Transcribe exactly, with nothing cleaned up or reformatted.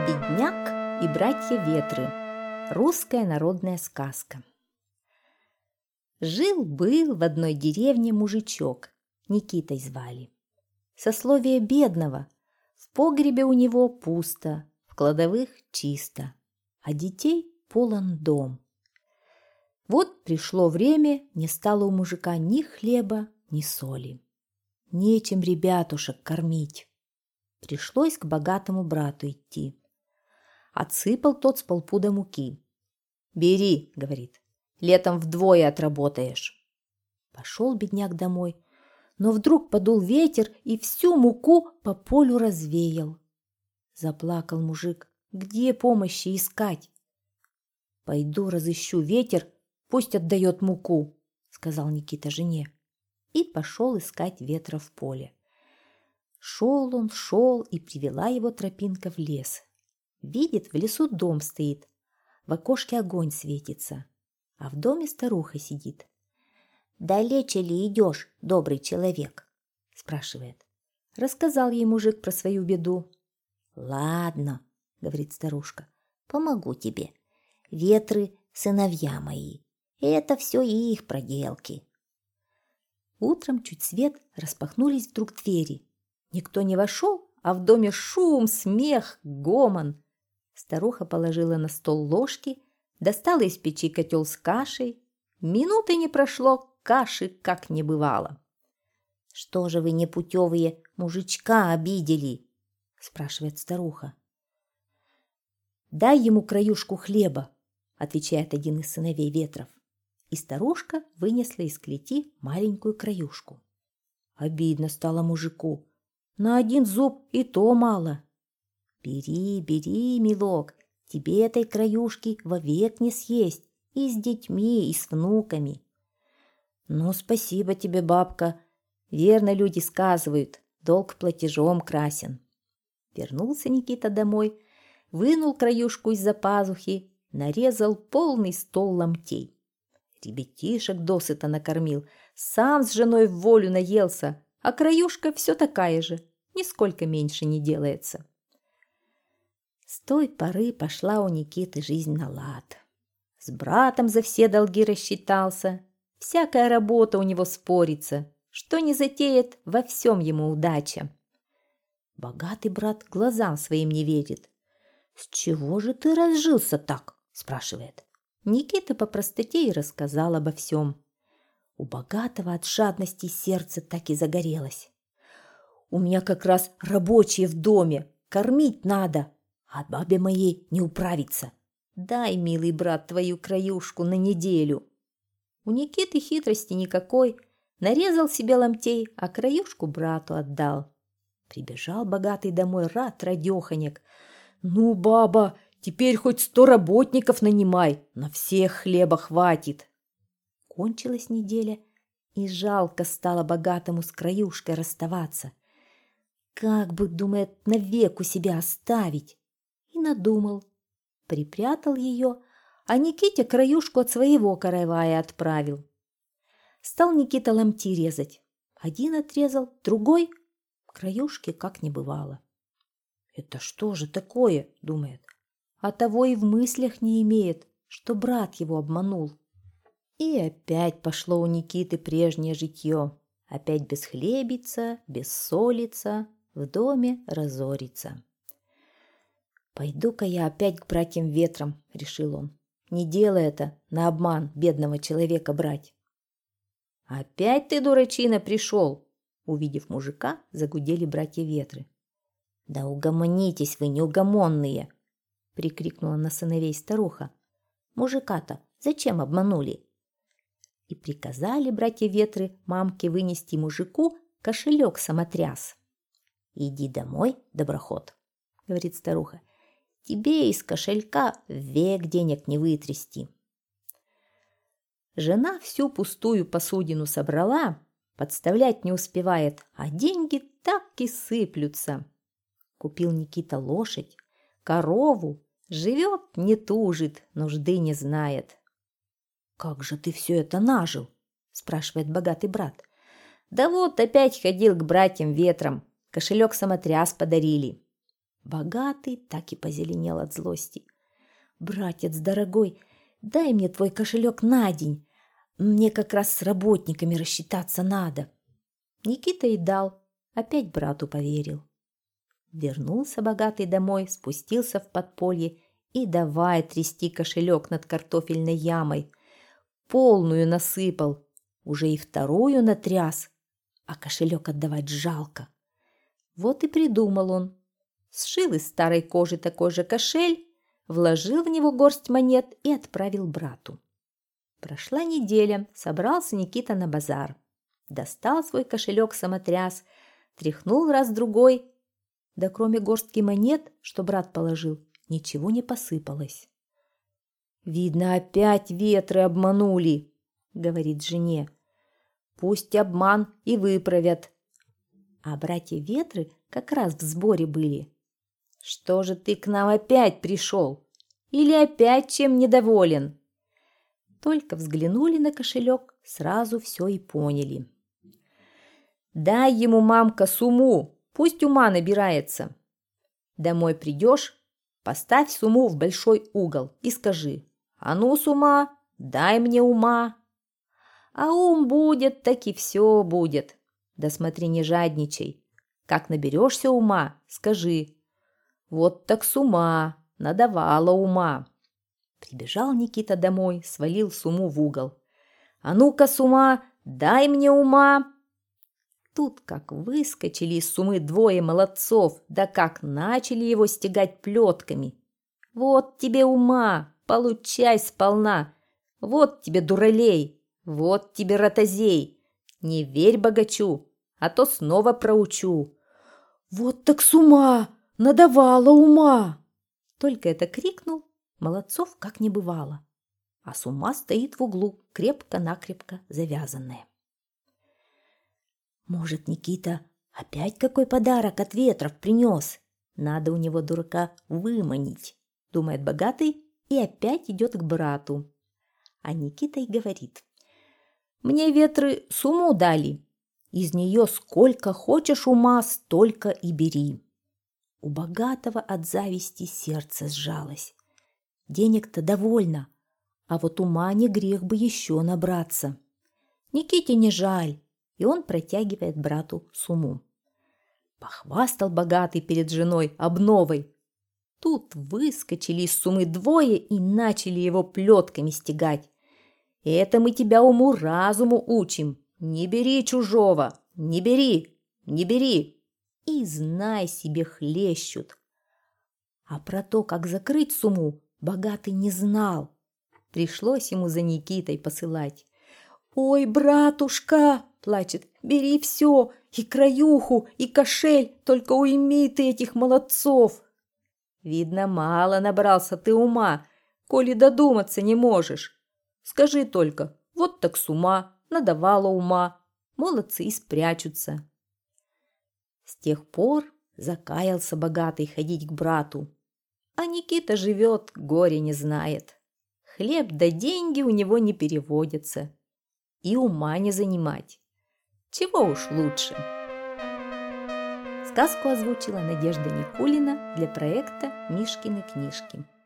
Бедняк и братья Ветры. Русская народная сказка. Жил-был в одной деревне мужичок, Никитой звали. Сословие бедного, в погребе у него пусто, в кладовых чисто, а детей полон дом. Вот пришло время, не стало у мужика ни хлеба, ни соли. Нечем ребятушек кормить. Пришлось к богатому брату идти. Отсыпал тот с полпуда муки. «Бери», — говорит, — «летом вдвое отработаешь». Пошел бедняк домой, но вдруг подул ветер и всю муку по полю развеял. Заплакал мужик. Где помощи искать? «Пойду разыщу ветер, пусть отдает муку», — сказал Никита жене. И пошел искать ветра в поле. Шел он, шел, и привела его тропинка в лес. Видит, в лесу дом стоит, в окошке огонь светится, а в доме старуха сидит. «Далече ли идешь, добрый человек?» – спрашивает. Рассказал ей мужик про свою беду. «Ладно», – говорит старушка, – «помогу тебе. Ветры – сыновья мои, и это все их проделки». Утром чуть свет распахнулись вдруг двери. Никто не вошел, а в доме шум, смех, гомон. Старуха положила на стол ложки, достала из печи котел с кашей. Минуты не прошло, каши как не бывало. «Что же вы, непутевые, мужичка обидели?» – спрашивает старуха. «Дай ему краюшку хлеба», – отвечает один из сыновей Ветров. И старушка вынесла из клети маленькую краюшку. Обидно стало мужику. На один зуб и то мало. «Бери, бери, милок, тебе этой краюшки вовек не съесть, и с детьми, и с внуками». «Ну, спасибо тебе, бабка. Верно люди сказывают, долг платежом красен». Вернулся Никита домой, вынул краюшку из-за пазухи, нарезал полный стол ломтей. Ребятишек досыта накормил, сам с женой в волю наелся, а краюшка все такая же, нисколько меньше не делается. С той поры пошла у Никиты жизнь на лад. С братом за все долги рассчитался, всякая работа у него спорится, что не затеет, во всем ему удача. Богатый брат глазам своим не верит. «С чего же ты разжился так?» – спрашивает. Никита по простоте и рассказал обо всем. У богатого от жадности сердце так и загорелось. «У меня как раз рабочие в доме, кормить надо, а бабе моей не управиться. Дай, милый брат, твою краюшку на неделю». У Никиты хитрости никакой, нарезал себе ломтей, а краюшку брату отдал. Прибежал богатый домой рад радеханяк. «Ну, баба, теперь хоть сто работников нанимай, на всех хлеба хватит». Кончилась неделя, и жалко стало богатому с краюшкой расставаться. Как бы, думает, навек у себя оставить. И надумал. Припрятал ее, а Никите краюшку от своего каравая отправил. Стал Никита ломти резать. Один отрезал, другой. Краюшки как не бывало. «Это что же такое?» – думает. А того и в мыслях не имеет, что брат его обманул. И опять пошло у Никиты прежнее житье. Опять бесхлебица, бессолица, в доме разорится. «Пойду-ка я опять к братьям Ветрам», — решил он. «Не делай это, на обман бедного человека брать». «Опять ты, дурачина, пришел?» Увидев мужика, загудели братья Ветры. «Да угомонитесь вы, неугомонные!» — прикрикнула на сыновей старуха. «Мужика-то зачем обманули?» И приказали братья Ветры мамке вынести мужику кошелек-самотряс. «Иди домой, доброход», — говорит старуха. «Тебе из кошелька век денег не вытрясти». Жена всю пустую посудину собрала, подставлять не успевает, а деньги так и сыплются. Купил Никита лошадь, корову, живет, не тужит, нужды не знает. «Как же ты все это нажил?» – спрашивает богатый брат. «Да вот опять ходил к братьям Ветрам, кошелек-самотряс подарили». Богатый так и позеленел от злости. «Братец дорогой, дай мне твой кошелек на день. Мне как раз с работниками рассчитаться надо». Никита и дал, опять брату поверил. Вернулся богатый домой, спустился в подполье и давай трясти кошелек над картофельной ямой. Полную насыпал, уже и вторую натряс, а кошелек отдавать жалко. Вот и придумал он. Сшил из старой кожи такой же кошель, вложил в него горсть монет и отправил брату. Прошла неделя, собрался Никита на базар. Достал свой кошелек-самотряс, тряхнул раз-другой, да кроме горстки монет, что брат положил, ничего не посыпалось. «Видно, опять ветры обманули», — говорит жене. «Пусть обман и выправят». А братья-ветры как раз в сборе были. «Что же ты к нам опять пришел? Или опять чем недоволен?» Только взглянули на кошелек, сразу все и поняли. «Дай ему, мамка, сумму, пусть ума набирается. Домой придешь, поставь сумму в большой угол и скажи: а ну, сумма, дай мне ума. А ум будет, так и все будет. Да смотри, не жадничай. Как наберешься ума, скажи: вот так сумма, надавала ума». Прибежал Никита домой, свалил сумму в угол. «А ну-ка, сумма, дай мне ума!» Тут как выскочили из суммы двое молодцов, да как начали его стегать плетками. «Вот тебе ума, получай сполна! Вот тебе дуралей, вот тебе ротозей! Не верь богачу, а то снова проучу!» «Вот так сумма, надавала ума!» Только это крикнул, молодцов как не бывало, а сумма стоит в углу, крепко-накрепко завязанная. Может, Никита опять какой подарок от ветров принес? Надо у него дурака выманить, думает богатый и опять идет к брату. А Никита и говорит: «Мне ветры сумму дали, из нее сколько хочешь ума, столько и бери». У богатого от зависти сердце сжалось. Денег-то довольно, а вот ума не грех бы еще набраться. Никите не жаль, и он протягивает брату сумму. Похвастал богатый перед женой обновой. Тут выскочили из суммы двое и начали его плетками стегать. «Это мы тебя уму-разуму учим. Не бери чужого, не бери, не бери». И знай себе хлещут. А про то, как закрыть сумму, богатый не знал. Пришлось ему за Никитой посылать. «Ой, братушка!» – плачет. «Бери все, и краюху, и кошель, только уйми ты этих молодцов!» «Видно, мало набрался ты ума, коли додуматься не можешь. Скажи только: вот так сумма, надавала ума, молодцы и спрячутся». С тех пор закаялся богатый ходить к брату. А Никита живет, горе не знает. Хлеб да деньги у него не переводятся. И ума не занимать. Чего уж лучше. Сказку озвучила Надежда Никулина для проекта «Мишкины книжки».